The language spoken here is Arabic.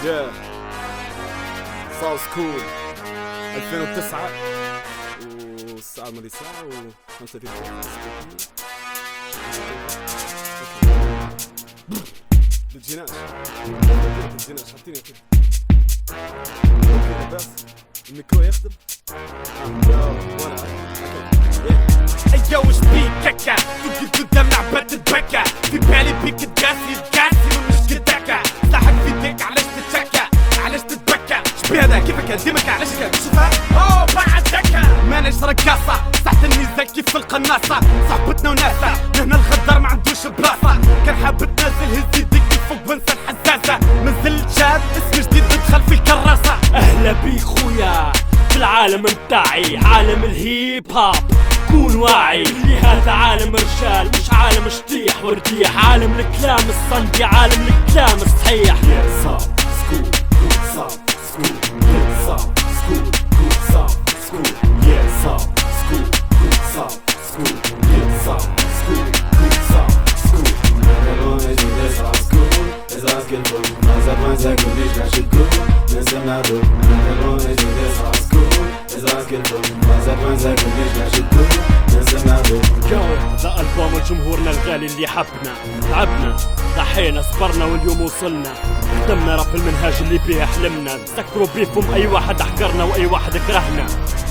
Yeah Sounds cool 2009 والساعة الماضية ساعة و35 بتجيناش حاطيني كده اوكي بس الميكرو يخدم ايا وش بيك كاكا تبقي قدام لعبة البكا في بالي بيك تقاسي ومش قداكا صاحك في يديك علاش تتشكى علاش تتبكى شبيها كيفك هديمك علاش كتشوفها اوه بعد دكا ماناش رقاصة صحت الميزان كيف في القناصة صاحبتنا وناسة هنا الغدار ما عندوش بلاصة كان حاب تنزل هز يديك فوق وانسى الحزازة نزلت شاب اسم جديد ندخل في الكراسة. اهلا بيك خويا في العالم متاعي عالم الهيب هوب كون واعي اللي هذا عالم رجال مش عالم شطيح ورديح عالم الكلام الصندي عالم الكلام الصحيح ذا ألبوم جمهورنا الغالي اللي حبنا تعبنا ضحينا صبرنا واليوم وصلنا خدمنا رب المنهاج اللي بيه حلمنا نسكروا بيكم أي واحد أحقرنا وأي واحد كرهنا